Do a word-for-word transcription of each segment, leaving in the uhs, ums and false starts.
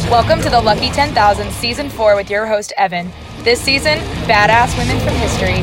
Welcome to the Lucky ten thousand Season four with your host, Evan. This season, badass women from history.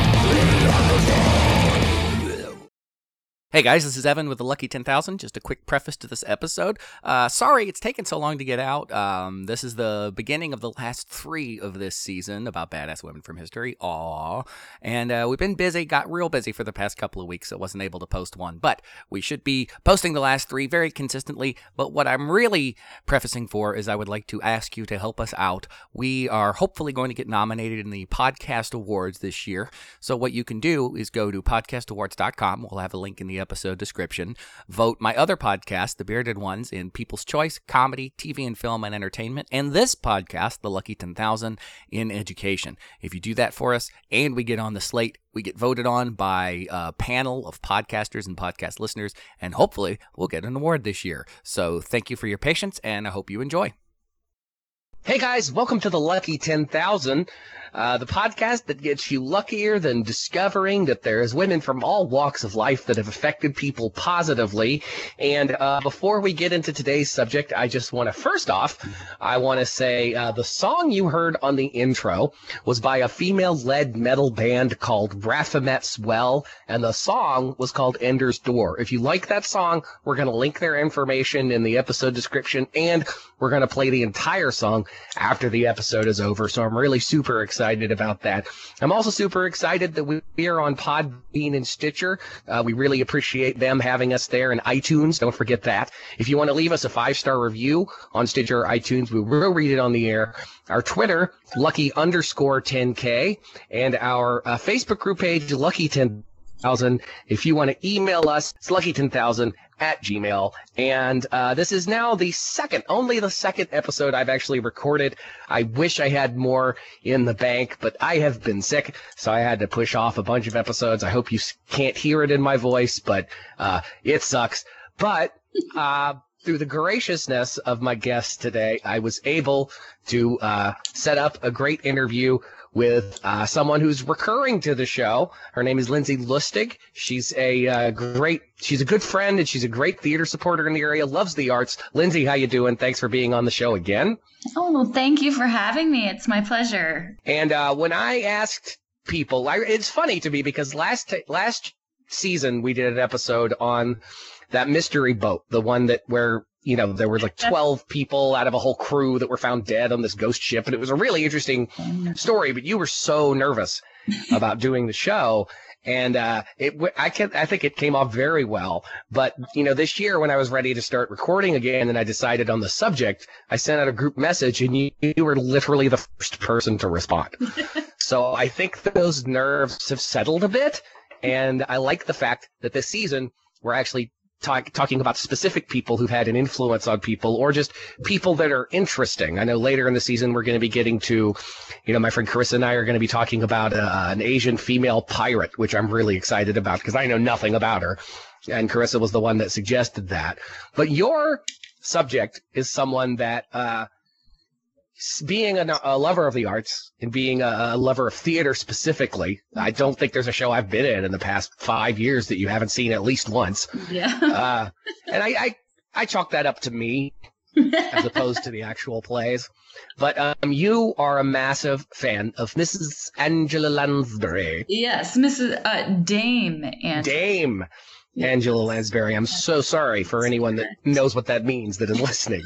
Hey guys, this is Evan with the Lucky ten thousand. Just a quick preface to this episode. Uh, sorry it's taken so long to get out. Um, this is the beginning of the last three of this season about badass women from history. Aww. And uh, we've been busy, got real busy for the past couple of weeks, so wasn't able to post one. But we should be posting the last three very consistently. But what I'm really prefacing for is I would like to ask you to help us out. We are hopefully going to get nominated in the Podcast Awards this year. So what you can do is go to podcast awards dot com. We'll have a link in the episode description. Vote my other podcast, The Bearded Ones, in People's Choice, Comedy, T V and Film, and Entertainment, and this podcast, The Lucky ten thousand, in Education. If you do that for us and we get on the slate, we get voted on by a panel of podcasters and podcast listeners, and hopefully we'll get an award this year. So thank you for your patience, and I hope you enjoy. Hey guys, welcome to the Lucky ten thousand, uh, the podcast that gets you luckier than discovering that there's women from all walks of life that have affected people positively. And uh, before we get into today's subject, I just want to, first off, I want to say uh, the song you heard on the intro was by a female-led metal band called Baphomet Swell, and the song was called Ender's Door. If you like that song, we're going to link their information in the episode description, and we're going to play the entire song after the episode is over, so I'm really super excited about that. I'm also super excited that we are on Podbean and Stitcher. Uh, we really appreciate them having us there, and iTunes. Don't forget that. If you want to leave us a five-star review on Stitcher or iTunes, we will read it on the air. Our Twitter, Lucky underscore 10K, and our uh, Facebook group page, Lucky ten thousand. If you want to email us, it's lucky ten thousand at gmail. And uh, this is now the second, only the second episode I've actually recorded. I wish I had more in the bank, but I have been sick, so I had to push off a bunch of episodes. I hope you can't hear it in my voice, but uh, it sucks. But uh, through the graciousness of my guests today, I was able to uh, set up a great interview with uh, someone who's recurring to the show. Her name is Lindsay Lustig. She's a uh, great, she's a good friend, and she's a great theater supporter in the area, loves the arts. Lindsay, how you doing? Thanks for being on the show again. Oh, well, thank you for having me. It's my pleasure. And uh, when I asked people, I, it's funny to me because last t- last season we did an episode on that mystery boat, the one that where you know, there were like twelve people out of a whole crew that were found dead on this ghost ship. And it was a really interesting story, but you were so nervous about doing the show. And uh, it, I can, I think it came off very well. But, you know, this year when I was ready to start recording again and I decided on the subject, I sent out a group message and you, you were literally the first person to respond. So I think those nerves have settled a bit. And I like the fact that this season we're actually Talk, talking about specific people who've had an influence on people, or just people that are interesting. I know later in the season we're going to be getting to, you know, my friend Carissa and I are going to be talking about uh, an Asian female pirate, which I'm really excited about because I know nothing about her. And Carissa was the one that suggested that. But your subject is someone that, uh, being a, a lover of the arts and being a, a lover of theater specifically, I don't think there's a show I've been in in the past five years that you haven't seen at least once. Yeah. uh, and I, I, I chalk that up to me as opposed to the actual plays. But um, you are a massive fan of Missus Angela Lansbury. Yes, Missus Uh, Dame. And Dame Angela Lansbury. I'm so sorry for anyone that knows what that means that is listening.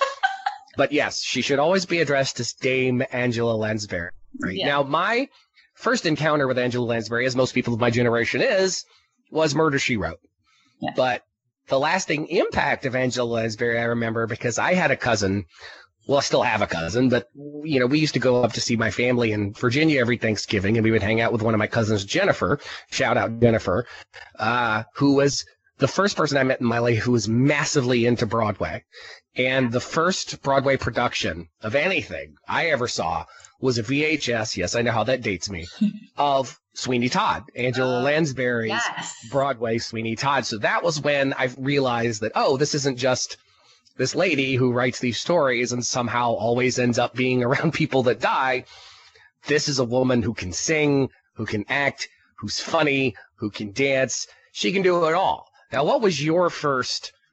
But yes, she should always be addressed as Dame Angela Lansbury. Yeah. Now, my first encounter with Angela Lansbury, as most people of my generation is, was Murder, She Wrote. Yeah. But the lasting impact of Angela Lansbury, I remember, because I had a cousin. Well, I still have a cousin, but, you know, we used to go up to see my family in Virginia every Thanksgiving, and we would hang out with one of my cousins, Jennifer, shout out Jennifer, uh, who was the first person I met in my life who was massively into Broadway. And the first Broadway production of anything I ever saw was a V H S, yes, I know how that dates me, of Sweeney Todd, Angela uh, Lansbury's yes. Broadway Sweeney Todd. So that was when I realized that, oh, this isn't just this lady who writes these stories and somehow always ends up being around people that die. This is a woman who can sing, who can act, who's funny, who can dance. She can do it all. Now, what was your first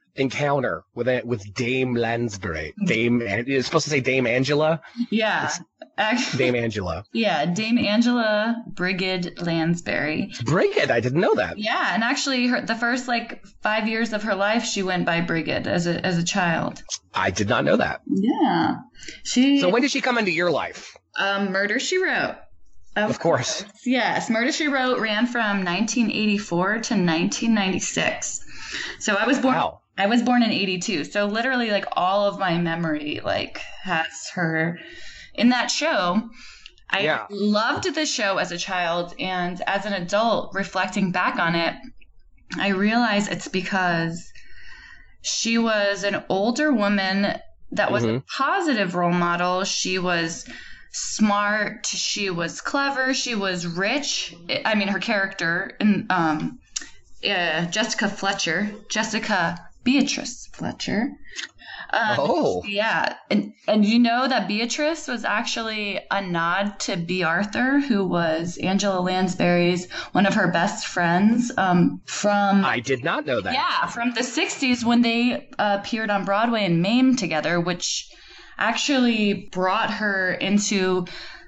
encounter with a, with Dame Lansbury. Dame, it's supposed to say Dame Angela. Yeah, it's Dame Angela. Yeah, Dame Angela Brigid Lansbury. Brigid, I didn't know that. Yeah, and actually, her, the first like five years of her life, she went by Brigid as a as a child. I did not know that. Yeah, she. So when did she come into your life? Um, Murder, She Wrote. Of, of course. course. Yes, Murder, She Wrote ran from nineteen eighty-four to nineteen ninety-six. So I was born. Wow. I was born in eighty-two. So literally, like all of my memory, like has her in that show. I yeah. loved the show as a child, and as an adult, reflecting back on it, I realize it's because she was an older woman that was mm-hmm. a positive role model. She was smart. She was clever. She was rich. I mean, her character, in, um, uh, Jessica Fletcher, Jessica Beatrice Fletcher. Um, oh. Yeah. And, and you know that Beatrice was actually a nod to B. Arthur, who was Angela Lansbury's, one of her best friends um, from... I did not know that. Yeah, from the sixties when they uh, appeared on Broadway in Mame together, which actually brought her into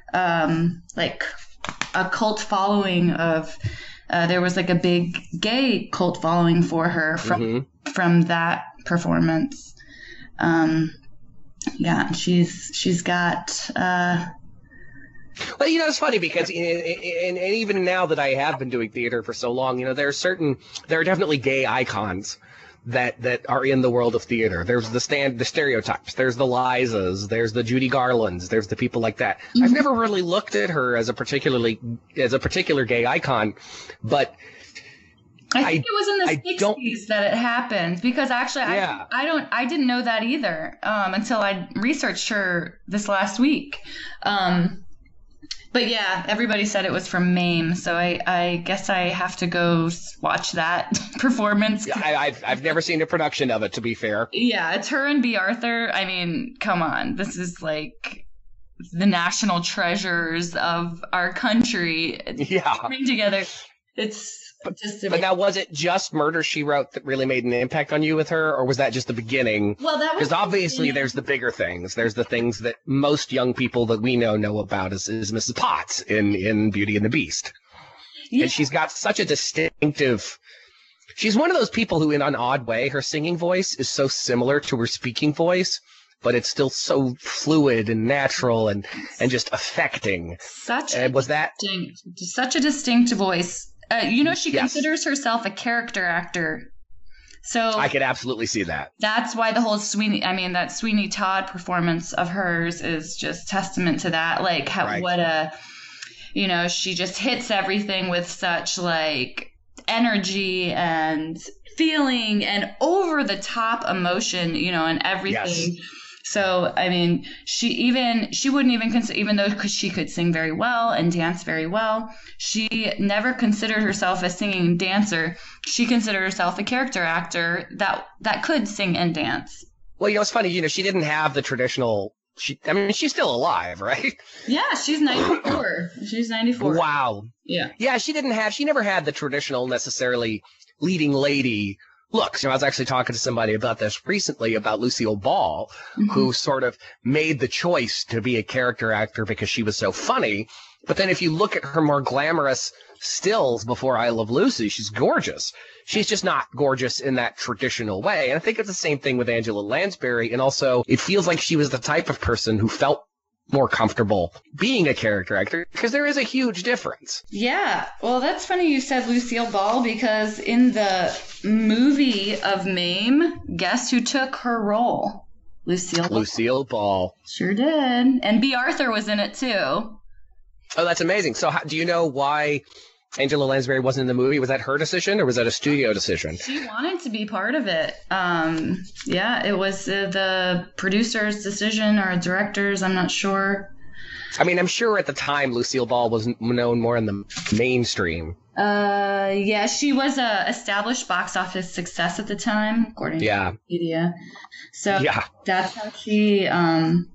um, like a cult following of... Uh, there was like a big gay cult following for her from mm-hmm. from that performance. Um, yeah, she's she's got. Uh, well, you know, it's funny because, in, in, and even now that I have been doing theater for so long, you know, there are certain, there are definitely gay icons that that are in the world of theater. There's the stand, the stereotypes. There's the Lizas. There's the Judy Garlands. There's the people like that. Mm-hmm. I've never really looked at her as a particularly as a particular gay icon, but. I think I, it was in the sixties that it happened because actually yeah. I, I don't I didn't know that either um, until I researched her this last week. Um, but yeah, everybody said it was from Mame, so I, I guess I have to go watch that performance. Yeah, I, I've I've never seen a production of it, to be fair. Yeah, it's her and B. Arthur. I mean, come on, this is like the national treasures of our country. Yeah, coming together. It's. But, but now, was it just Murder, She Wrote that really made an impact on you with her, or was that just the beginning? Well, that was because obviously there's the bigger things. There's the things that most young people that we know know about is, is Missus Potts in, in Beauty and the Beast. Yeah. And she's got such a distinctive... She's one of those people who, in an odd way, her singing voice is so similar to her speaking voice, but it's still so fluid and natural and, and just affecting. Such and a was that distinct, such a distinct voice. Uh, you know, she yes. considers herself a character actor. So I could absolutely see that. That's why the whole Sweeney, I mean, that Sweeney Todd performance of hers is just testament to that. Like, how, right. what a, you know, she just hits everything with such, like, energy and feeling and over the top emotion, you know, and everything. Yes. So, I mean, she even, she wouldn't even consider, even though she could sing very well and dance very well, she never considered herself a singing dancer. She considered herself a character actor that, that could sing and dance. Well, you know, it's funny, you know, she didn't have the traditional, she, I mean, she's still alive, right? Yeah, she's ninety-four. She's ninety-four. Wow. Yeah. Yeah, she didn't have, she never had the traditional necessarily leading lady looks. You know, I was actually talking to somebody about this recently about Lucille Ball, mm-hmm. who sort of made the choice to be a character actor because she was so funny. But then if you look at her more glamorous stills before I Love Lucy, she's gorgeous. She's just not gorgeous in that traditional way. And I think it's the same thing with Angela Lansbury. And also, it feels like she was the type of person who felt more comfortable being a character actor because there is a huge difference. Yeah. Well, that's funny you said Lucille Ball because in the movie of Mame, guess who took her role? Lucille Ball. Lucille Ball. Sure did. And B. Arthur was in it too. Oh, that's amazing. So how, do you know why Angela Lansbury wasn't in the movie? Was that her decision or was that a studio decision? She wanted to be part of it. Um, yeah, it was uh, the producer's decision or director's. I'm not sure. I mean, I'm sure at the time Lucille Ball was known more in the mainstream. Uh, yeah, she was a established box office success at the time, according yeah. to Wikipedia. So yeah. that's how she um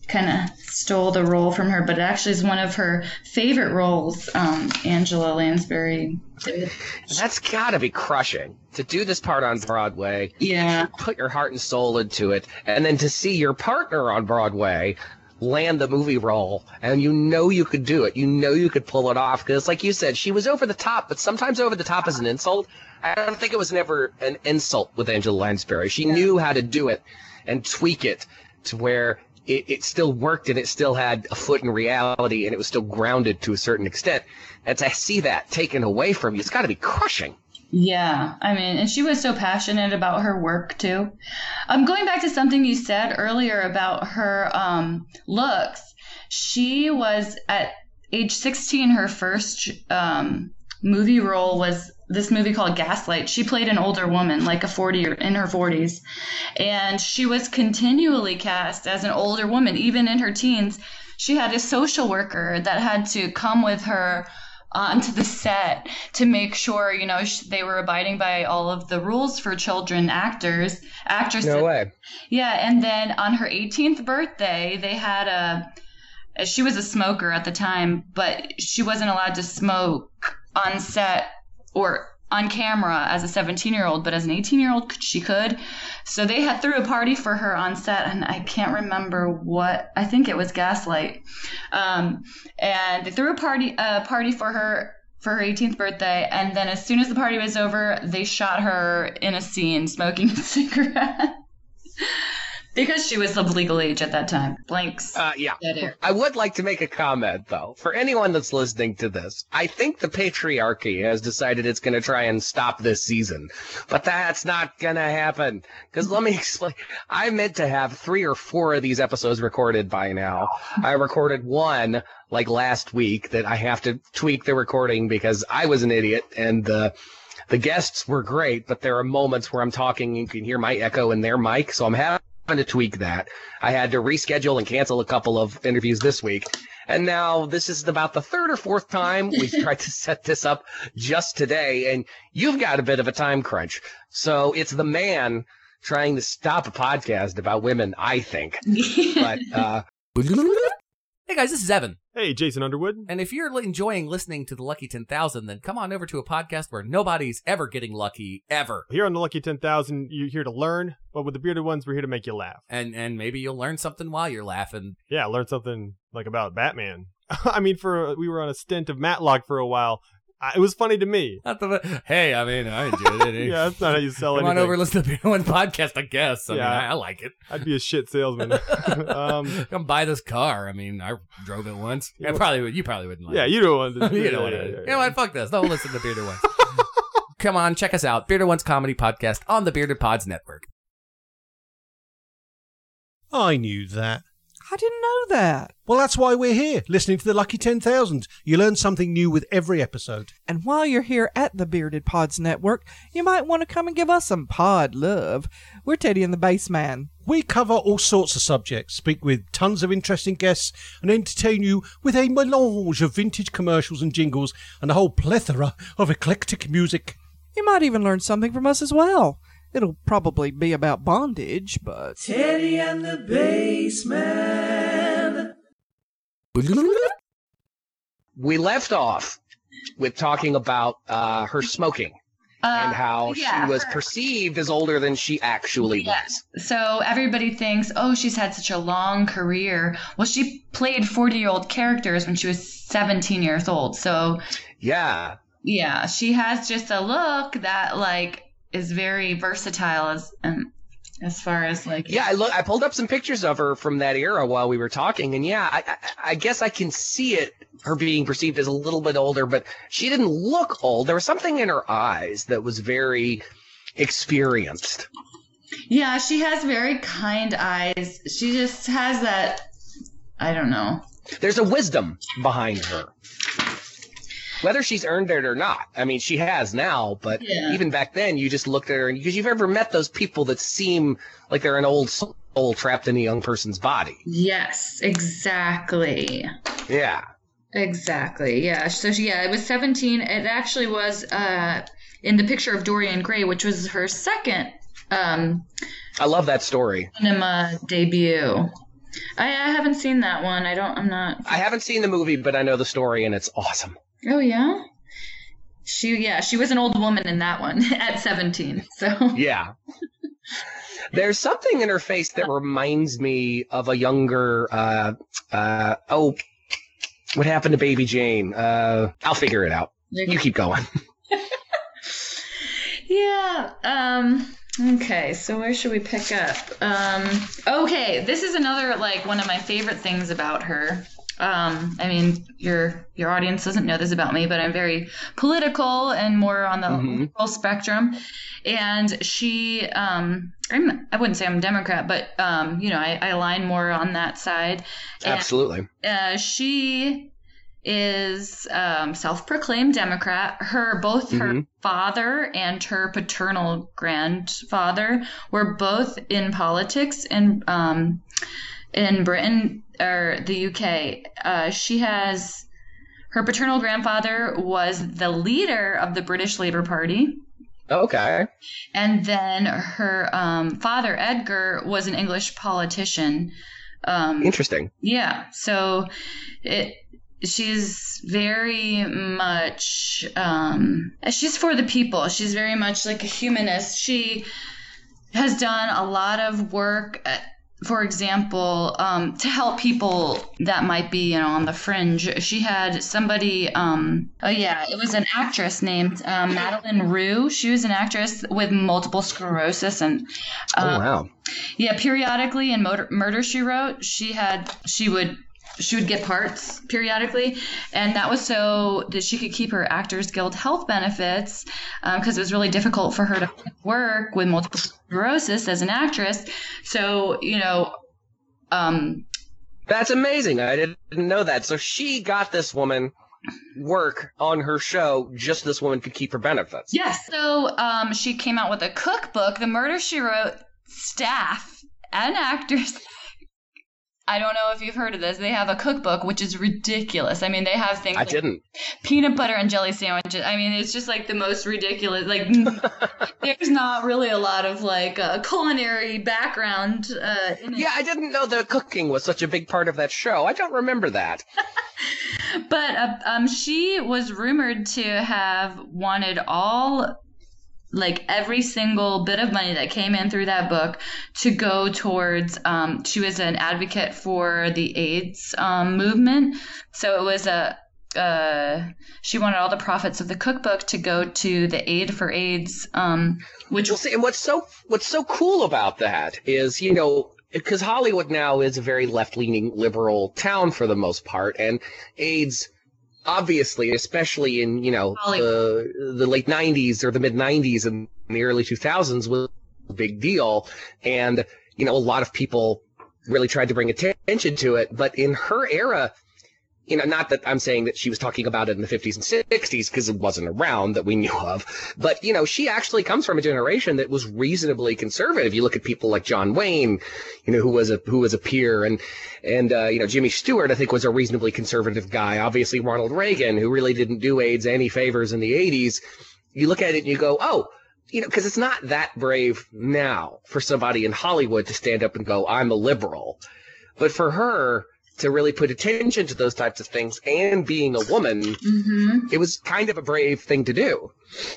kind of stole the role from her, but it actually is one of her favorite roles, um, Angela Lansbury did. That's got to be crushing, to do this part on Broadway. Yeah. Put your heart and soul into it, and then to see your partner on Broadway land the movie role, and you know you could do it. You know you could pull it off, because like you said, she was over the top, but sometimes over the top is an insult. I don't think it was never an insult with Angela Lansbury. She yeah. knew how to do it and tweak it to where It, it still worked, and it still had a foot in reality, and it was still grounded to a certain extent. And to see that taken away from you, it's got to be crushing. Yeah, I mean, and she was so passionate about her work, too. Um, going back to something you said earlier about her um, looks, she was at age sixteen, her first um, movie role was this movie called Gaslight. She played an older woman, like a forty or in her forties, and she was continually cast as an older woman, even in her teens. She had a social worker that had to come with her onto the set to make sure, you know, sh- they were abiding by all of the rules for children actors, actresses. No way. Yeah, and then on her eighteenth birthday, they had a. She was a smoker at the time, but she wasn't allowed to smoke on set or on camera as a seventeen-year-old, but as an eighteen-year-old, she could. So they had threw a party for her on set, and I can't remember what. I think it was Gaslight. Um, and they threw a party, a party for her for her eighteenth birthday, and then as soon as the party was over, they shot her in a scene smoking a cigarette. Because she was of legal age at that time. Blanks. Uh, yeah. I would like to make a comment, though. For anyone that's listening to this, I think the patriarchy has decided it's going to try and stop this season. But that's not going to happen. Because let me explain. I meant to have three or four of these episodes recorded by now. I recorded one, like, last week that I have to tweak the recording because I was an idiot. And the, the guests were great, but there are moments where I'm talking and you can hear my echo in their mic. So I'm having to tweak that. I had to reschedule and cancel a couple of interviews this week. And now this is about the third or fourth time we've tried to set this up just today. And you've got a bit of a time crunch. So it's the man trying to stop a podcast about women, I think. But, uh, hey guys, this is Evan. Hey, Jason Underwood. And if you're enjoying listening to the Lucky ten thousand, then come on over to a podcast where nobody's ever getting lucky, ever. Here on the Lucky ten thousand, you're here to learn, but with the Bearded Ones, we're here to make you laugh. And and maybe you'll learn something while you're laughing. Yeah, learn something like about Batman. I mean, for we were on a stint of Matlock for a while. I, it was funny to me. Not the, hey, I mean, I enjoyed it. Yeah, that's not how you sell Come anything. on over and listen to the Bearded One podcast, I guess. I yeah, mean, I, I like it. I'd be a shit salesman. um, Come buy this car. I mean, I drove it once. I probably would. You probably wouldn't like yeah, it. you don't want to. you yeah, don't want yeah, to. yeah, yeah. You know what? Fuck this. Don't listen to Bearded Ones. Come on, check us out. Bearded Ones Comedy Podcast on the Bearded Pods Network. I knew that. I didn't know that. Well, that's why we're here, listening to the Lucky ten thousand. You learn something new with every episode. And while you're here at the Bearded Pods Network, you might want to come and give us some pod love. We're Teddy and the Bassman. We cover all sorts of subjects, speak with tons of interesting guests, and entertain you with a melange of vintage commercials and jingles and a whole plethora of eclectic music. You might even learn something from us as well. It'll probably be about bondage, but... Teddy and the Bassman. we left off with talking about uh, her smoking uh, and how yeah, she was her. perceived as older than she actually yeah. was. So everybody thinks, oh, she's had such a long career. Well, she played forty-year-old characters when she was seventeen years old. So yeah. Yeah, she has just a look that, like, is very versatile as um, as far as like yeah I look I pulled up some pictures of her from that era while we were talking, and yeah I, I I guess I can see it, her being perceived as a little bit older, but she didn't look old. There was something in her eyes that was very experienced. Yeah, she has very kind eyes. She just has that, I don't know, there's a wisdom behind her. Whether she's earned it or not. I mean, she has now, but yeah. Even back then, you just looked at her, and because you've ever met those people that seem like they're an old soul trapped in a young person's body. Yes, exactly. Yeah. Exactly, yeah. So, she, yeah, it was seventeen. It actually was uh, in the picture of Dorian Gray, which was her second um, I love that story. cinema debut. I, I haven't seen that one. I don't. I'm not. I haven't seen the movie, but I know the story, and it's awesome. Oh yeah. She yeah she was an old woman in that one at seventeen. So yeah. There's something in her face that reminds me of a younger. Uh, uh, oh, what happened to Baby Jane? Uh, I'll figure it out. You keep going. Yeah. Um. Okay, so where should we pick up? Um, okay, this is another, like, one of my favorite things about her. Um, I mean, your your audience doesn't know this about me, but I'm very political and more on the Mhm. liberal spectrum. And she, um, I'm, I wouldn't say I'm a Democrat, but, um, you know, I, I align more on that side. And, Absolutely. uh, she is um, self-proclaimed Democrat. Her both her Mhm. father and her paternal grandfather were both in politics in um, in Britain or the U K. Uh, she has her paternal grandfather was the leader of the British Labour Party. Okay. And then her um, father, Edgar, was an English politician. Um, Interesting. yeah, so it. She's very much, um, she's for the people. She's very much like a humanist. She has done a lot of work, uh, for example, um, to help people that might be, you know, on the fringe. She had somebody, um, oh yeah, it was an actress named um, Madeline Rue. She was an actress with multiple sclerosis and, um, Oh, wow. yeah, periodically in Motor- Murder, She Wrote, she had, she would, she would get parts periodically, and that was so that she could keep her Actors Guild health benefits, because um, it was really difficult for her to work with multiple sclerosis as an actress. So, you know, um, That's amazing. I didn't know that. So she got this woman work on her show just so this woman could keep her benefits. yes. So um, she came out with a cookbook. The Murder, She Wrote staff and actors. I don't know if you've heard of this. They have a cookbook, which is ridiculous. I mean, they have things I like didn't. peanut butter and jelly sandwiches. I mean, it's just like the most ridiculous. Like, there's not really a lot of like uh, culinary background. Uh, in it. Yeah, I didn't know that cooking was such a big part of that show. I don't remember that. But uh, um, she was rumored to have wanted all, like every single bit of money that came in through that book to go towards, um, she was an advocate for the AIDS um, movement. So it was a, uh, she wanted all the profits of the cookbook to go to the Aid for AIDS, um, which Well, see, and what's so what's so cool about that is, you know, because Hollywood now is a very left-leaning liberal town for the most part, and AIDS, obviously, especially in, you know, the, the late nineties or the mid nineties and the early two thousands was a big deal. And, you know, a lot of people really tried to bring attention to it. But in her era, you know, not that I'm saying that she was talking about it in the fifties and sixties because it wasn't around that we knew of, but, you know, she actually comes from a generation that was reasonably conservative. You look at people like John Wayne, you know, who was a who was a peer, and and uh, you know, Jimmy Stewart, I think, was a reasonably conservative guy. Obviously, Ronald Reagan, who really didn't do AIDS any favors in the eighties. You look at it and you go, oh, you know, because it's not that brave now for somebody in Hollywood to stand up and go, I'm a liberal, but for her to really put attention to those types of things, and being a woman, mm-hmm. it was kind of a brave thing to do.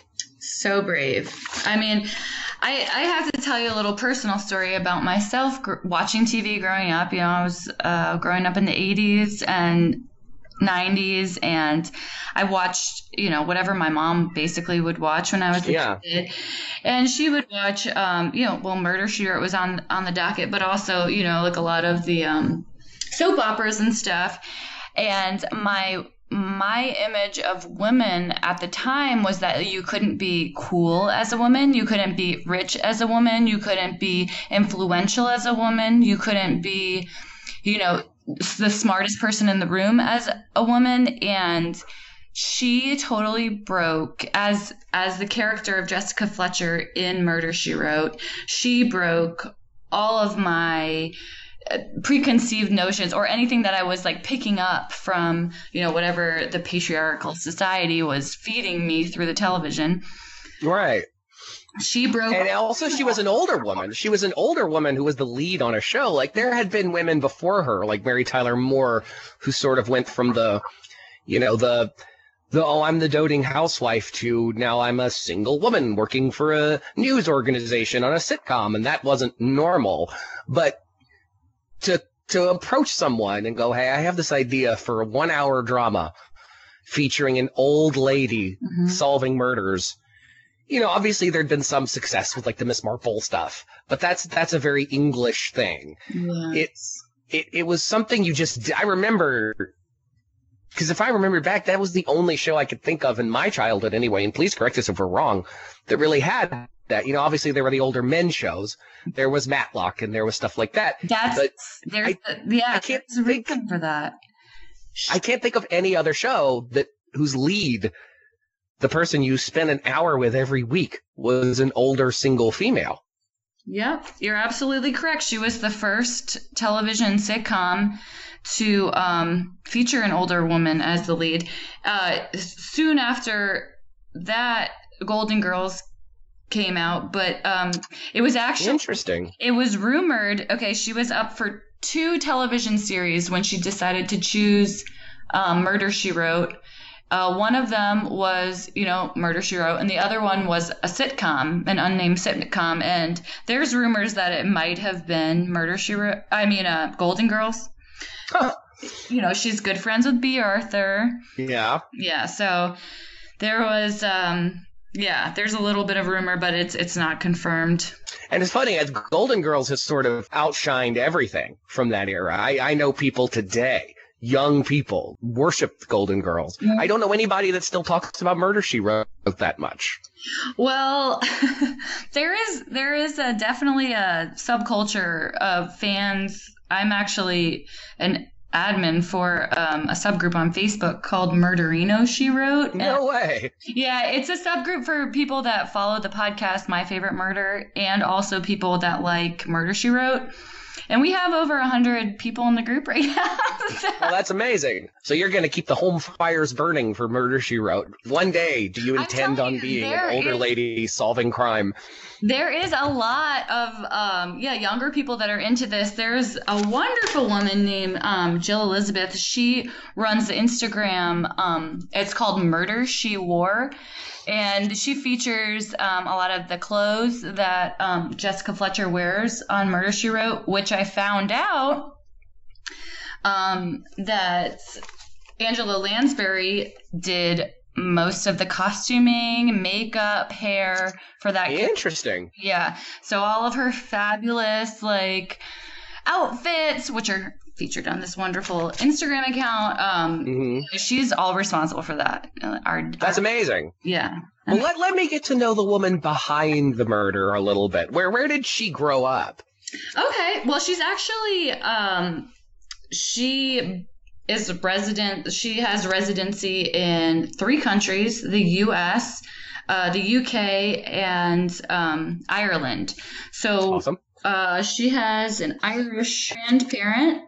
So brave. I mean, I, I have to tell you a little personal story about myself gr- watching T V growing up. You know, I was uh, growing up in the eighties and nineties, and I watched, you know, whatever my mom basically would watch when I was a Yeah. kid. And she would watch, um, you know, well, Murder, She Wrote was on, on the docket, but also, you know, like a lot of the um, soap operas and stuff. And my my image of women at the time was that you couldn't be cool as a woman, you couldn't be rich as a woman, you couldn't be influential as a woman, you couldn't be, you know, the smartest person in the room as a woman. And she totally broke, as as the character of Jessica Fletcher in Murder, She Wrote, she broke all of my preconceived notions, or anything that I was like picking up from, you know, whatever the patriarchal society was feeding me through the television. Right. She broke. And also, she was an older woman. She was an older woman who was the lead on a show. Like, there had been women before her, like Mary Tyler Moore, who sort of went from the, you know, the, the oh, I'm the doting housewife to now I'm a single woman working for a news organization on a sitcom, and that wasn't normal. But to to approach someone and go, hey, I have this idea for a one-hour drama featuring an old lady mm-hmm. solving murders. You know, obviously there'd been some success with like the Miss Marple stuff, but that's that's a very English thing. Yeah. It's it it was something you just I remember, because if I remember back, that was the only show I could think of in my childhood anyway. And please correct us if we're wrong. That really had that. You know, obviously there were the older men shows. There was Matlock and there was stuff like that. That's but there's I, yeah. I can't there's a think reason for that. I can't think of any other show that whose lead, the person you spend an hour with every week, was an older single female. Yep, you're absolutely correct. She was the first television sitcom to um, feature an older woman as the lead. Uh, soon after that, Golden Girls came out, but um, it was actually interesting. It was rumored. Okay, she was up for two television series when she decided to choose um, Murder, She Wrote. Uh, one of them was, you know, Murder, She Wrote, and the other one was a sitcom, an unnamed sitcom. And there's rumors that it might have been Murder, She Wrote. I mean, uh, Golden Girls. Huh. You know, she's good friends with B. Arthur. Yeah. Yeah. So there was, um, yeah, there's a little bit of rumor, but it's it's not confirmed. And it's funny, as Golden Girls has sort of outshined everything from that era. I, I know people today. Young people worship the Golden Girls. Mm-hmm. I don't know anybody that still talks about Murder, She Wrote that much. Well, there is there is a, definitely a subculture of fans. I'm actually an admin for um, a subgroup on Facebook called Murderino, She Wrote. No way. Yeah, it's a subgroup for people that follow the podcast My Favorite Murder and also people that like Murder, She Wrote. And we have over one hundred people in the group right now. So. Well, that's amazing. So you're going to keep the home fires burning for Murder, She Wrote. One day, do you intend on you, being an older is, lady solving crime? There is a lot of, um, yeah, younger people that are into this. There's a wonderful woman named um, Jill Elizabeth. She runs the Instagram. Um, it's called Murder, She Wore. And she features um, a lot of the clothes that um, Jessica Fletcher wears on Murder, She Wrote, which I found out um, that Angela Lansbury did most of the costuming, makeup, hair for that. Interesting. Yeah. So all of her fabulous, like, outfits, which are featured on this wonderful Instagram account. Um, mm-hmm. She's all responsible for that. Our, That's our, amazing. Yeah. Well, let, let me get to know the woman behind the murder a little bit. Where where did she grow up? Okay. Well, she's actually, um, she is a resident. She has residency in three countries, the U S, uh, the U K, and um, Ireland. So awesome. uh, she has an Irish grandparent.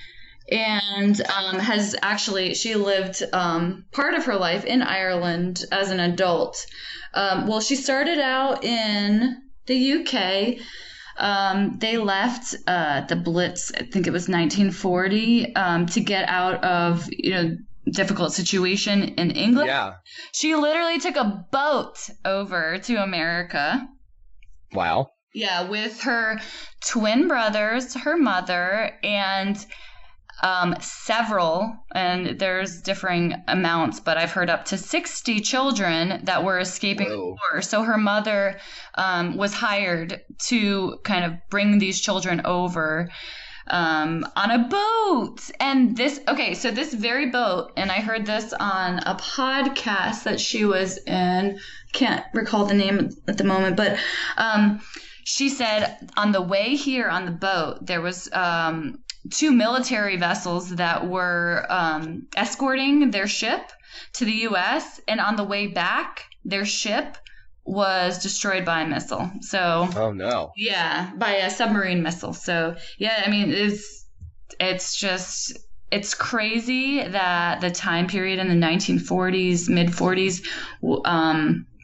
And um, has actually, she lived um, part of her life in Ireland as an adult. Um, well, she started out in the U K. Um, they left uh, the Blitz, I think it was nineteen forty, um, to get out of, you know, difficult situation in England. Yeah. She literally took a boat over to America. Wow. Yeah, with her twin brothers, her mother, and Um, several, and there's differing amounts, but I've heard up to sixty children that were escaping the war. So her mother um, was hired to kind of bring these children over um, on a boat. And this, okay, so this very boat, and I heard this on a podcast that she was in, can't recall the name at the moment, but um, she said on the way here on the boat, there was um, two military vessels that were um, escorting their ship to the U S, and on the way back, their ship was destroyed by a missile. So, oh no, yeah, by a submarine missile. So, yeah, I mean, it's it's just it's crazy that the time period in the nineteen forties, mid forties, um,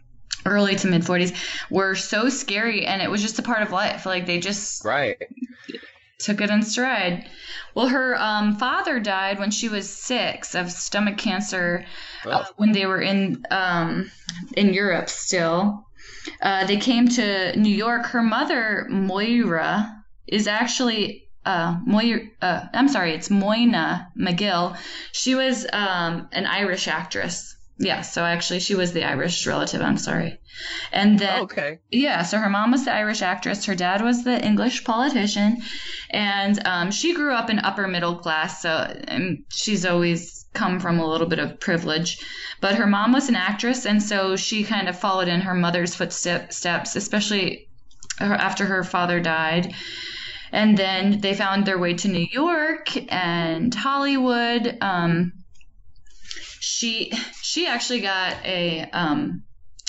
early to mid forties were so scary, and it was just a part of life. Like they just Right. took it in stride. Well, her um, father died when she was six of stomach cancer uh, Oh. when they were in um, in Europe still. Uh, they came to New York. Her mother, Moira, is actually uh, Moira. Uh, I'm sorry, it's Moyna McGill. She was um, an Irish actress. Yeah, so actually she was the Irish relative. I'm sorry. And then Okay. yeah, so her mom was the Irish actress. Her dad was the English politician, and um, she grew up in upper middle class. So um, she's always come from a little bit of privilege. But her mom was an actress, and so she kind of followed in her mother's footsteps, especially after her father died. And then they found their way to New York and Hollywood. Um, she she actually got a um,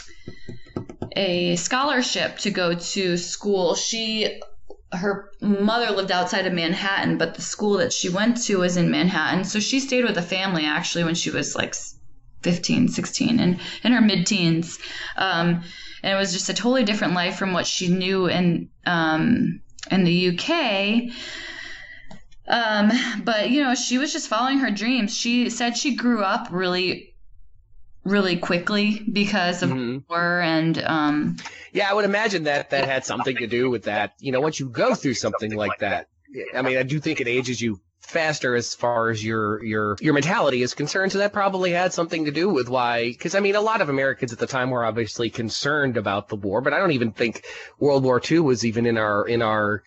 a scholarship to go to school. She her mother lived outside of Manhattan, but the school that she went to was in Manhattan. So she stayed with a family actually when she was like fifteen, sixteen, and in her mid-teens. Um, and it was just a totally different life from what she knew in um, in the U K. Um, but you know, she was just following her dreams. She said she grew up really, really quickly because of Mhm. war and um, Yeah, I would imagine that that had something to do with that. You know, once you go through something like that, I mean, I do think it ages you faster as far as your your your mentality is concerned. So that probably had something to do with why. Because I mean, a lot of Americans at the time were obviously concerned about the war, but I don't even think World War Two was even in our in our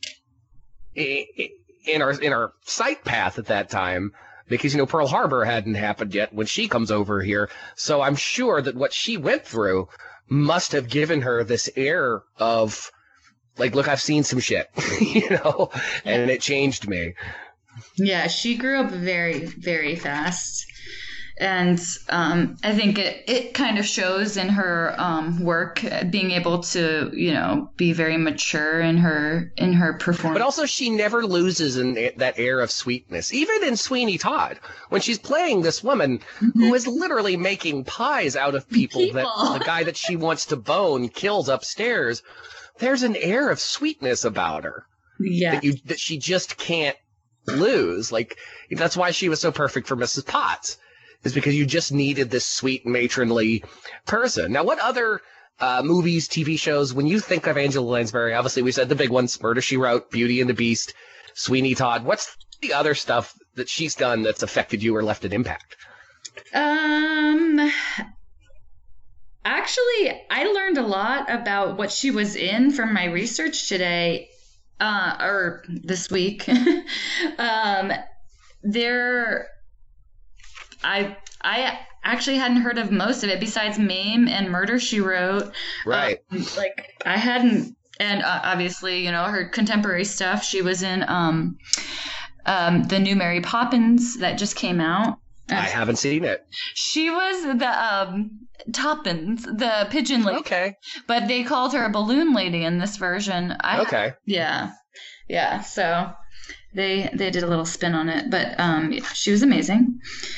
in our in our sight path at that time. Because, you know, Pearl Harbor hadn't happened yet when she comes over here. So I'm sure that what she went through must have given her this air of, like, look, I've seen some shit, you know, and it changed me. yeah, she grew up very, very fast. And um, I think it, it kind of shows in her um, work, uh, being able to, you know, be very mature in her in her performance. But also, she never loses in that air of sweetness. Even in Sweeney Todd, when she's playing this woman who is literally making pies out of people, People. that the guy that she wants to bone kills upstairs, there's an air of sweetness about her yeah. that you that she just can't lose. Like, that's why she was so perfect for Missus Potts, is because you just needed this sweet matronly person. Now, what other uh, movies, T V shows, when you think of Angela Lansbury, obviously we said the big ones, Murder, She Wrote, Beauty and the Beast, Sweeney Todd. What's the other stuff that she's done that's affected you or left an impact? Um, actually, I learned a lot about what she was in from my research today, uh, or this week. um, there, I I actually hadn't heard of most of it besides Mame and Murder, She Wrote. Right. Um, like I hadn't, and uh, obviously, you know, her contemporary stuff. She was in um, um, the new Mary Poppins that just came out. I haven't seen it. She was the um, Toppins, the pigeon lady. Okay. But they called her a balloon lady in this version. I, Okay. Yeah. Yeah. So they they did a little spin on it, but um, yeah, she was amazing.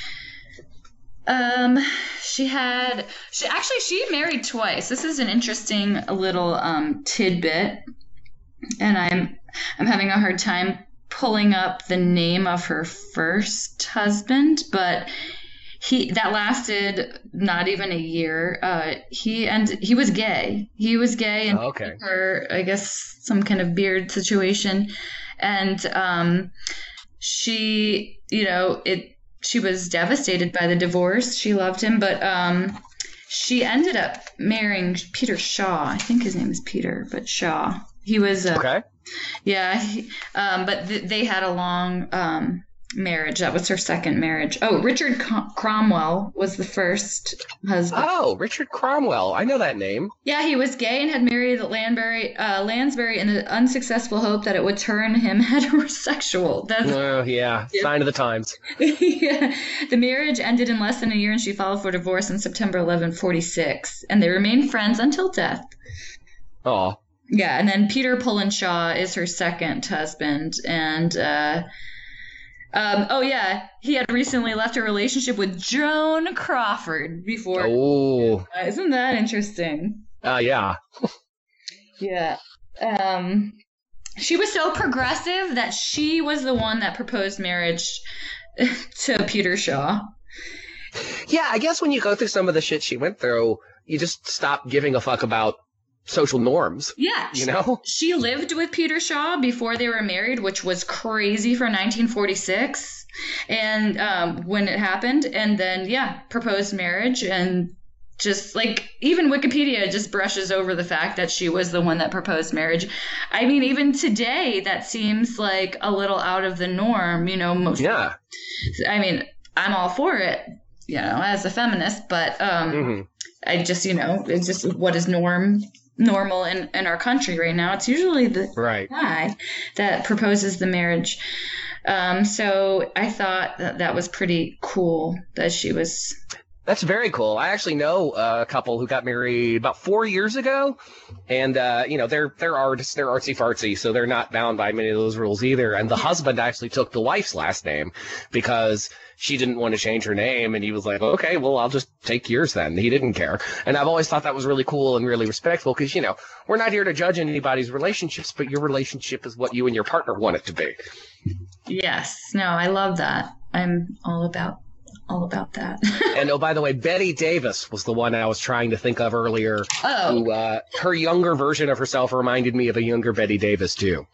Um, she had she actually she married twice. This is an interesting little um tidbit, and I'm I'm having a hard time pulling up the name of her first husband, but he that lasted not even a year. Uh, he and he was gay. He was gay, and Oh, okay. her, I guess, some kind of beard situation, and um, she, you know, it. She was devastated by the divorce. She loved him, but um, she ended up marrying Peter Shaw. I think his name is Peter, but Shaw. He was a, Okay. yeah, he, um, but th- they had a long um, marriage. That was her second marriage. Oh, Richard Com- Cromwell was the first husband. Oh, Richard Cromwell. I know that name. Yeah, he was gay and had married Lansbury, uh, Lansbury in the unsuccessful hope that it would turn him heterosexual. That's Oh, yeah. Yeah. Sign of the times. yeah. The marriage ended in less than a year, and she filed for divorce on September eleventh, forty-six, and they remained friends until death. Oh. Yeah, and then Peter Pullenshaw is her second husband, and uh, Um, oh yeah, he had recently left a relationship with Joan Crawford before. Oh, Uh, isn't that interesting? uh, yeah. Yeah. Um, she was so progressive that she was the one that proposed marriage to Peter Shaw. Yeah, I guess when you go through some of the shit she went through, you just stop giving a fuck about social norms. Yeah. You know? She lived with Peter Shaw before they were married, which was crazy for nineteen forty-six. And um, when it happened, and then, yeah, proposed marriage. And just like, even Wikipedia just brushes over the fact that she was the one that proposed marriage. I mean, even today, that seems like a little out of the norm, you know, most. Yeah. I mean, I'm all for it, you know, as a feminist, but um, Mm-hmm. I just, you know, it's just what is norm normal in, in our country right now. It's usually the Right. guy that proposes the marriage. Um, so I thought that that was pretty cool that she was. That's very cool. I actually know a couple who got married about four years ago, and uh, you know they're they're artists, they're artsy fartsy, so they're not bound by many of those rules either. And the husband actually took the wife's last name because she didn't want to change her name, and he was like, "Okay, well, I'll just take yours then." He didn't care, and I've always thought that was really cool and really respectful because you know we're not here to judge anybody's relationships, but your relationship is what you and your partner want it to be. Yes. No, I love that. I'm all about all about that. And oh, by the way, Betty Davis was the one I was trying to think of earlier. Oh. Who, uh, her younger version of herself reminded me of a younger Betty Davis too.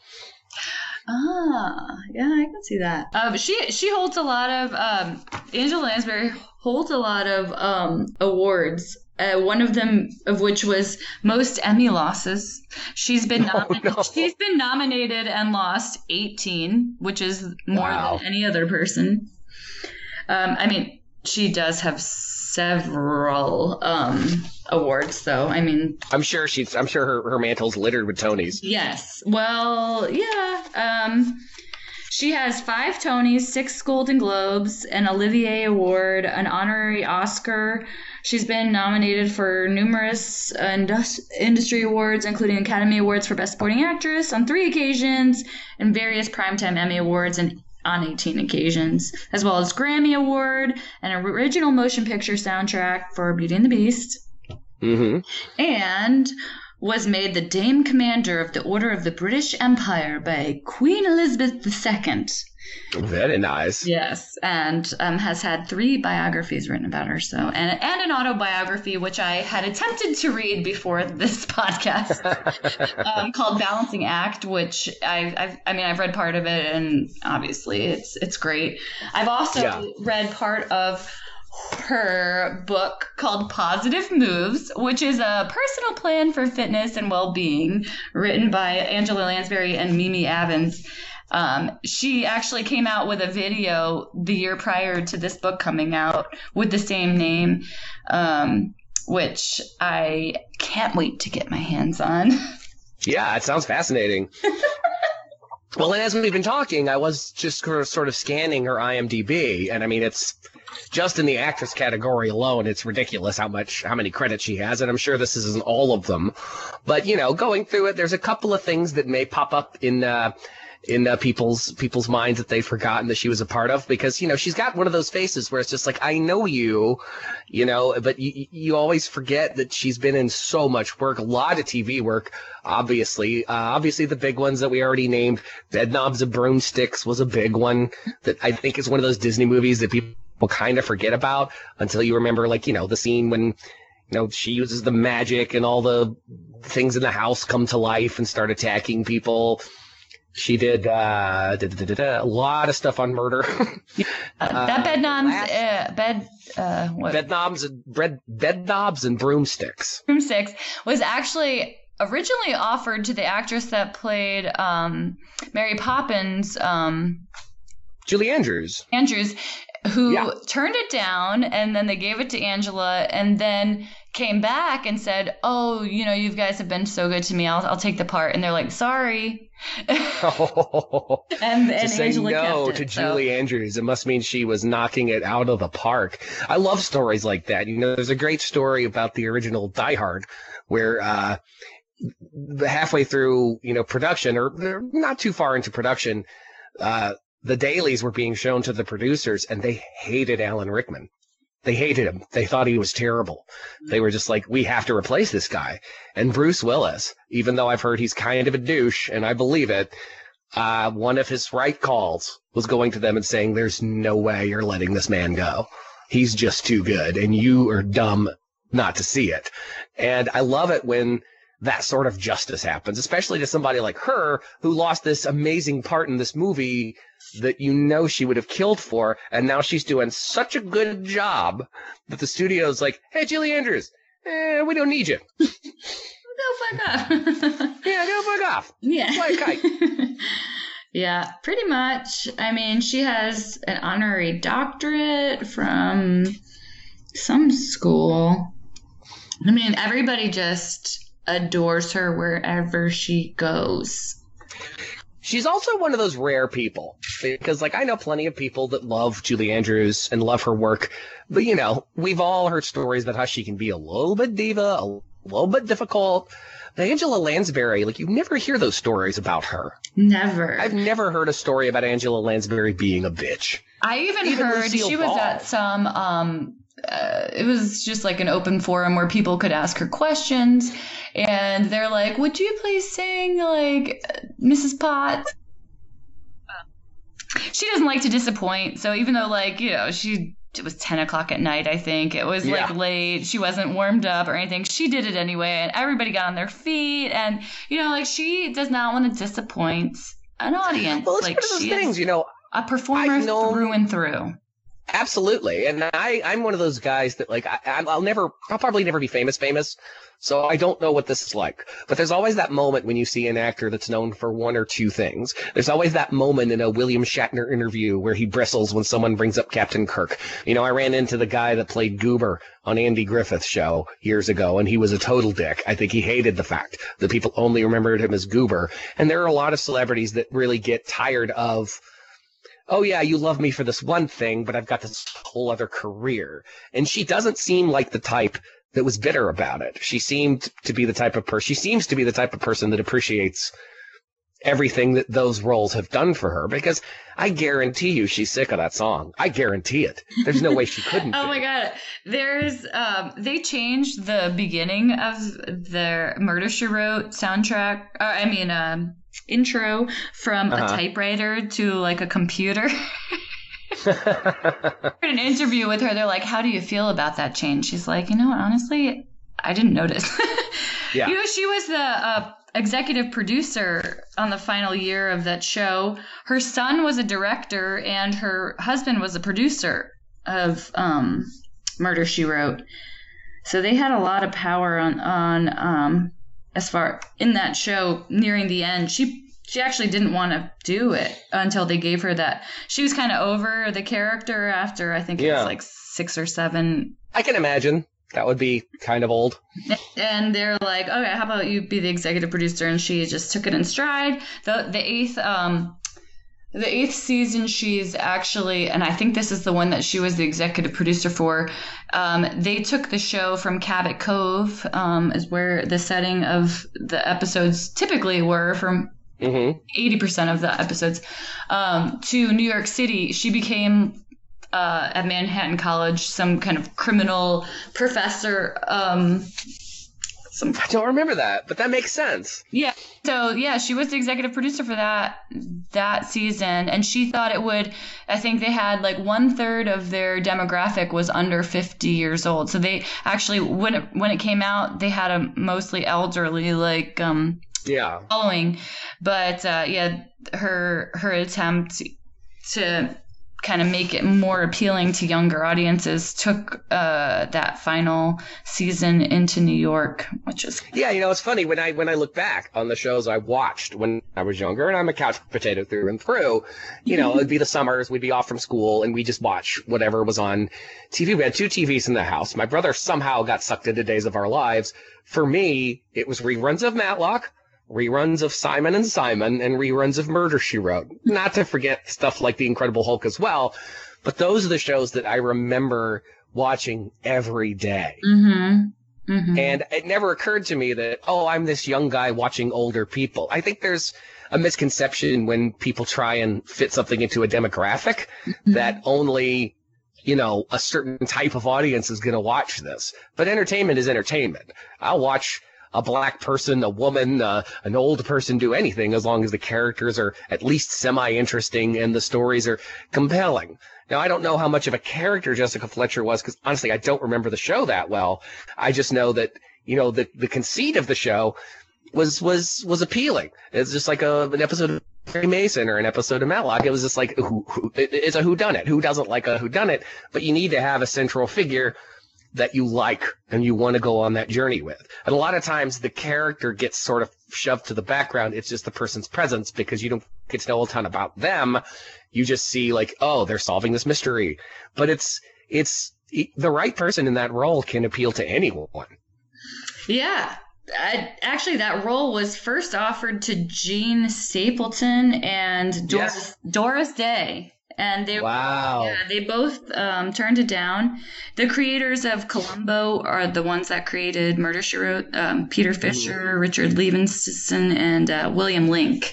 Ah, yeah, I can see that. Um, she she holds a lot of um, Angela Lansbury holds a lot of um awards. Uh, one of them of which was most Emmy losses. She's been nom- Oh, no. she's been nominated and lost eighteen, which is more Wow. than any other person. Um, I mean, she does have several um awards, though. I mean, I'm sure she's. I'm sure her, her mantle's littered with Tonys. yes. Well, yeah. Um, she has five Tonys, six Golden Globes, an Olivier Award, an honorary Oscar. She's been nominated for numerous uh, indus- industry awards, including Academy Awards for Best Supporting Actress on three occasions, and various Primetime Emmy Awards and on eighteen occasions, as well as Grammy Award, an original motion picture soundtrack for Beauty and the Beast, Mm-hmm. and was made the Dame Commander of the Order of the British Empire by Queen Elizabeth the Second. Very nice. Yes, and um, has had three biographies written about her, so and and an autobiography, which I had attempted to read before this podcast, um, called Balancing Act, which I I've, I mean I've read part of it, and obviously it's it's great. I've also Yeah. read part of her book called Positive Moves, which is a personal plan for fitness and well-being, written by Angela Lansbury and Mimi Evans. Um, she actually came out with a video the year prior to this book coming out with the same name, um, which I can't wait to get my hands on. Yeah, it sounds fascinating. Well, and as we've been talking, I was just sort of scanning her I M D B, and I mean, it's just in the actress category alone, it's ridiculous how much, how many credits she has, and I'm sure this isn't all of them. But, you know, going through it, there's a couple of things that may pop up in uh, in uh, people's people's minds that they've forgotten that she was a part of, because, you know, she's got one of those faces where it's just like, I know you, you know, but you, you always forget that she's been in so much work, a lot of T V work, obviously. Uh, obviously, the big ones that we already named, Bedknobs and Broomsticks was a big one that I think is one of those Disney movies that people kind of forget about until you remember, like, you know, the scene when, you know, she uses the magic and all the things in the house come to life and start attacking people. She did uh, da, da, da, da, a lot of stuff on murder. Uh, that Bedknobs, last- uh, bed, uh, what? Bedknobs and bread, bedknobs and broomsticks. Broomsticks was actually originally offered to the actress that played um, Mary Poppins, um, Julie Andrews. Andrews, who Yeah. turned it down, and then they gave it to Angela, and then came back and said, "Oh, you know, you guys have been so good to me. I'll I'll take the part." And they're like, "Sorry." Oh, and to and say Angela no kept to it, so- Julie Andrews, it must mean she was knocking it out of the park. I love stories like that. You know, there's a great story about the original Die Hard, where uh, the halfway through, you know, production, or not too far into production, uh, the dailies were being shown to the producers, and they hated Alan Rickman. They hated him. They thought he was terrible. They were just like, we have to replace this guy. And Bruce Willis, even though I've heard he's kind of a douche, and I believe it, uh, one of his right calls was going to them and saying, there's no way you're letting this man go. He's just too good, and you are dumb not to see it. And I love it when that sort of justice happens, especially to somebody like her who lost this amazing part in this movie that you know she would have killed for, and now she's doing such a good job that the studio's like, hey, Julie Andrews, eh, we don't need you. Go fuck off. Yeah, go fuck off. Yeah. Fly a kite. Yeah, pretty much. I mean, she has an honorary doctorate from some school. I mean, everybody just adores her wherever she goes. She's also one of those rare people, because, like, I know plenty of people that love Julie Andrews and love her work, but, you know, we've all heard stories about how she can be a little bit diva, a little bit difficult. But Angela Lansbury, like, you never hear those stories about her. Never. I've never heard a story about Angela Lansbury being a bitch. I even, Even heard Lucille she was Ball. at some, um, uh, it was just like an open forum where people could ask her questions, and they're like, would you please sing, like, Missus Potts? She doesn't like to disappoint, so even though, like, you know, she... it was ten o'clock at night, I think. It was, Yeah. like, late. She wasn't warmed up or anything. She did it anyway, and everybody got on their feet. And, you know, like, she does not want to disappoint an audience. Well, it's like, one of those she things, is you know. a performer I've known- through and through. Absolutely. And I, I'm one of those guys that, like, I, I'll never, I'll probably never be famous, famous. So I don't know what this is like. But there's always that moment when you see an actor that's known for one or two things. There's always that moment in a William Shatner interview where he bristles when someone brings up Captain Kirk. You know, I ran into the guy that played Goober on Andy Griffith's show years ago, and he was a total dick. I think he hated the fact that people only remembered him as Goober. And there are a lot of celebrities that really get tired of, oh, yeah, you love me for this one thing, but I've got this whole other career. And she doesn't seem like the type that was bitter about it. She seemed to be the type of person, she seems to be the type of person that appreciates everything that those roles have done for her, because I guarantee you she's sick of that song. I guarantee it. There's no way she couldn't Oh be. my God. There's, um, they changed the beginning of their Murder, She Wrote soundtrack, uh, I mean, um, intro from Uh-huh. a typewriter to like a computer. In an interview with her, they're like, how do you feel about that change? She's like, you know what, honestly, I didn't notice. Yeah. You know, she was the uh, executive producer on the final year of that show. Her son was a director, and her husband was a producer of um, Murder, She Wrote. So they had a lot of power on, on um, as far in that show nearing the end. She She actually didn't want to do it until they gave her that. She was kind of over the character after, I think it Yeah. was like six or seven. I can imagine. That would be kind of old. And they're like, okay, how about you be the executive producer? And she just took it in stride. The the eighth um the eighth season, she's actually, and I think this is the one that she was the executive producer for. Um, they took the show from Cabot Cove, um, is where the setting of the episodes typically were, from Mm-hmm. eighty percent of the episodes, um, to New York City. She became, uh, at Manhattan College, some kind of criminal professor. Um, some, I don't remember that, but that makes sense. yeah. So, yeah, she was the executive producer for that that season, and she thought it would, I think they had like one third of their demographic was under fifty years old. So they actually, when it, when it came out, they had a mostly elderly, like, um, Yeah. following. But uh, yeah, her her attempt to kind of make it more appealing to younger audiences took uh, that final season into New York, which is Yeah, you know, it's funny when I when I look back on the shows I watched when I was younger, and I'm a couch potato through and through. You know, it'd be the summers, we'd be off from school, and we just watch whatever was on T V. We had two T Vs in the house. My brother somehow got sucked into Days of Our Lives. For me, it was reruns of Matlock, reruns of Simon and Simon, and reruns of Murder, She Wrote. Not to forget stuff like The Incredible Hulk as well. But those are the shows that I remember watching every day. Mm-hmm. Mm-hmm. And it never occurred to me that, oh, I'm this young guy watching older people. I think there's a misconception when people try and fit something into a demographic that only, you know, a certain type of audience is going to watch this. But entertainment is entertainment. I'll watch a black person, a woman, uh, an old person do anything as long as the characters are at least semi-interesting and the stories are compelling. Now, I don't know how much of a character Jessica Fletcher was because, honestly, I don't remember the show that well. I just know that, you know, the, the conceit of the show was was was appealing. It's just like a, an episode of Perry Mason or an episode of Matlock. It was just like, who, who, it, it's a whodunit. Who doesn't like a whodunit? But you need to have a central figure that you like and you want to go on that journey with. And a lot of times the character gets sort of shoved to the background. It's just the person's presence because you don't get to know a ton about them. You just see like, oh, they're solving this mystery. But it's it's the right person in that role can appeal to anyone. Yeah. I, actually, that role was first offered to Jean Stapleton and Doris, Yes. Doris Day. And they, Wow. yeah, they both um, turned it down. The creators of Columbo are the ones that created Murder, She Wrote, um, Peter Fisher, Richard Levinson, and uh, William Link.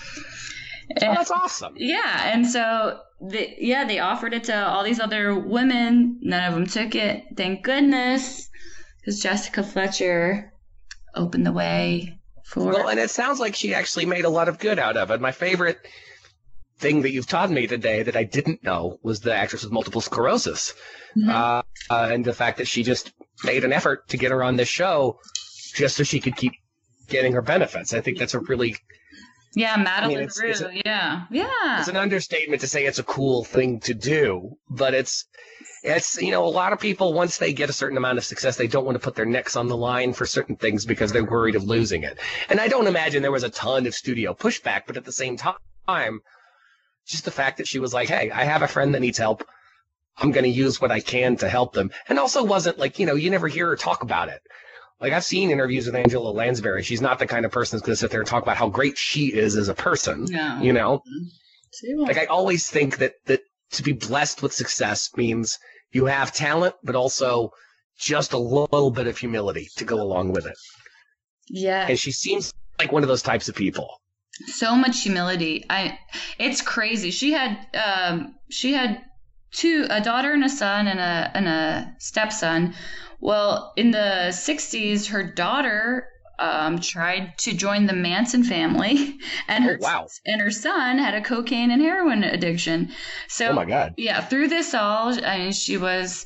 Oh, And- that's awesome. yeah, and so, they, yeah, they offered it to all these other women. None of them took it. Thank goodness, because Jessica Fletcher opened the way for... Well, and it sounds like she actually made a lot of good out of it. My favorite thing that you've taught me today that I didn't know was the actress with multiple sclerosis. Mhm. Uh, uh, and the fact that she just made an effort to get her on this show just so she could keep getting her benefits. I think that's a really, Yeah, Madeline I mean, it's- Rue. it's a- yeah, yeah. it's an understatement to say it's a cool thing to do, but it's, it's, you know, a lot of people, once they get a certain amount of success, they don't want to put their necks on the line for certain things because they're worried of losing it. And I don't imagine there was a ton of studio pushback, but at the same time, just the fact that she was like, hey, I have a friend that needs help. I'm going to use what I can to help them. And also wasn't like, you know, you never hear her talk about it. Like I've seen interviews with Angela Lansbury. She's not the kind of person that's going to sit there and talk about how great she is as a person. No. You know, See, well, like I always think that, that to be blessed with success means you have talent, but also just a little bit of humility to go along with it. yeah. And she seems like one of those types of people. So much humility. I it's crazy. She had um she had two a daughter and a son and a and a stepson. Well, in the sixties her daughter um tried to join the Manson family and her Oh, wow. and her son had a cocaine and heroin addiction. So Oh my God. yeah, through this all, I mean she was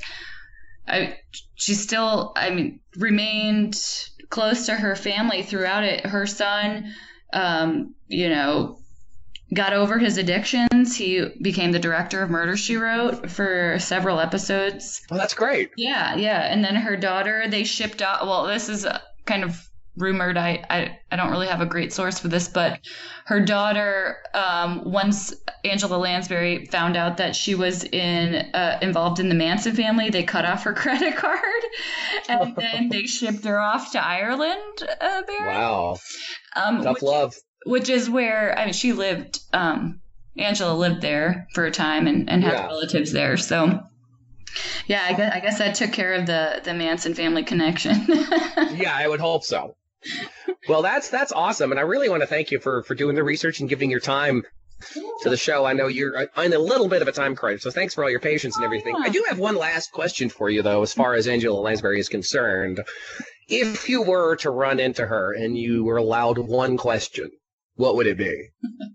I she still I mean remained close to her family throughout it. Her son Um, you know, got over his addictions. He became the director of Murder, She Wrote for several episodes. Well, that's great. Yeah, yeah. And then her daughter, they shipped out. Well, this is uh, kind of rumored. I, I, I don't really have a great source for this, but her daughter, um, once Angela Lansbury found out that she was in uh, involved in the Manson family, they cut off her credit card, and then they shipped her off to Ireland. Uh, Barry. Wow. Um, Tough which, love. which is where I mean she lived. Um, Angela lived there for a time and, and had Yeah. relatives there. So yeah, I guess, I guess that took care of the the Manson family connection. Yeah, I would hope so. Well, that's that's awesome, and I really want to thank you for for doing the research and giving your time to the show. I know you're in a little bit of a time crunch, so thanks for all your patience and everything. I do have one last question for you, though, as far as Angela Lansbury is concerned. If you were to run into her and you were allowed one question, what would it be?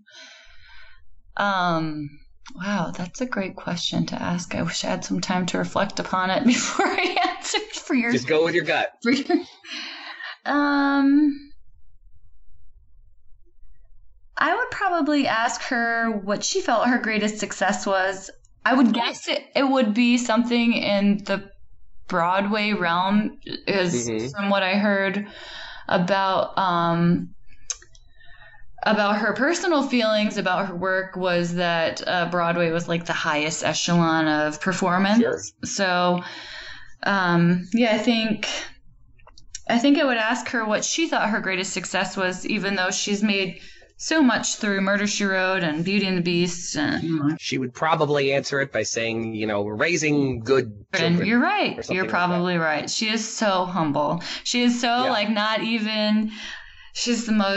um. Wow, that's a great question to ask. I wish I had some time to reflect upon it before I answered for your. Just go with your gut. For your um. I would probably ask her what she felt her greatest success was. I would guess it, it would be something in the Broadway realm, is Mhm. from what I heard about um about her personal feelings about her work was that uh, Broadway was like the highest echelon of performance. Sure. So um yeah, I think I think I would ask her what she thought her greatest success was, even though she's made so much through Murder, She Wrote and Beauty and the Beast. And, She would probably answer it by saying, you know, raising good and children. you're or right. something You're like probably right. She is so humble. She is so Yeah. like not even. She's the most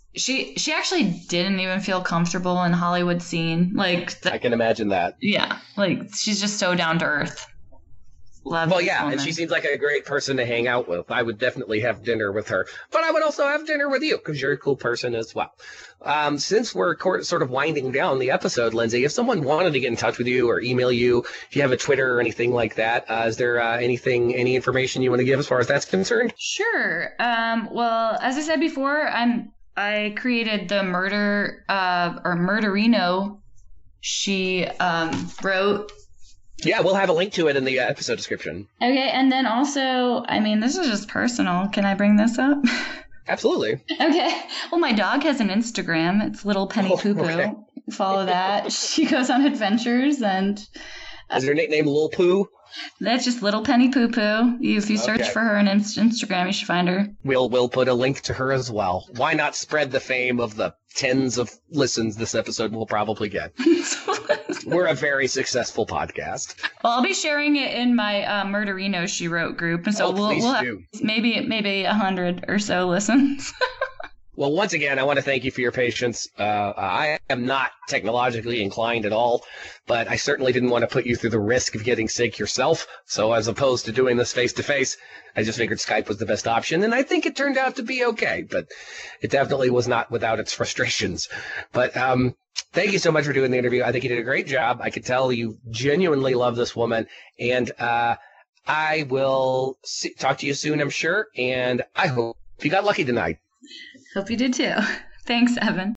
she she actually didn't even feel comfortable in Hollywood scene. Like, I can imagine that. Yeah, like she's just so down to earth. Love well, yeah, and she seems like a great person to hang out with. I would definitely have dinner with her, but I would also have dinner with you because you're a cool person as well. Um, since we're co- sort of winding down the episode, Lindsay, if someone wanted to get in touch with you or email you, if you have a Twitter or anything like that, uh, is there uh, anything, any information you want to give as far as that's concerned? Sure. Um, well, as I said before, I'm I created the murder uh, or Murderino. She um, wrote. Yeah, we'll have a link to it in the episode description. Okay, and then also, I mean, this is just personal. Can I bring this up? Absolutely. Okay. Well, my dog has an Instagram. It's Little Penny Oh, Poo Poo. okay. Follow that. She goes on adventures, and is her nickname Lil Poo? That's just Little Penny Poo Poo. If you search Okay. for her on Inst- Instagram, you should find her. We'll we'll put a link to her as well. Why not spread the fame of the tens of listens this episode will probably get? We're a very successful podcast. Well, I'll be sharing it in my uh, Murderino She Wrote group, and so Oh, we'll, please we'll have do. maybe maybe a hundred or so listens. Well, once again, I want to thank you for your patience. Uh, I am not technologically inclined at all, but I certainly didn't want to put you through the risk of getting sick yourself. So as opposed to doing this face-to-face, I just figured Skype was the best option, and I think it turned out to be okay, but it definitely was not without its frustrations. But um, thank you so much for doing the interview. I think you did a great job. I could tell you genuinely love this woman, and uh, I will see, talk to you soon, I'm sure, and I hope you got lucky tonight. Hope you did too. Thanks, Evan.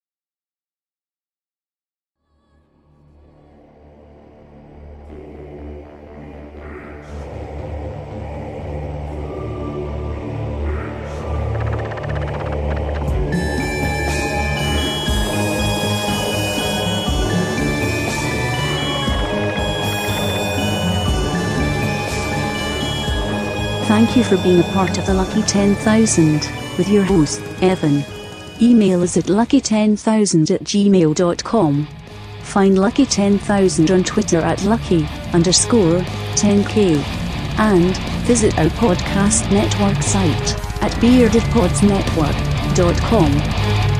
Thank you for being a part of the Lucky ten thousand with your host, Evan. Email us at lucky ten thousand at gmail dot com. Find Lucky ten thousand on Twitter at lucky underscore 10k. And visit our podcast network site at bearded pods network dot com.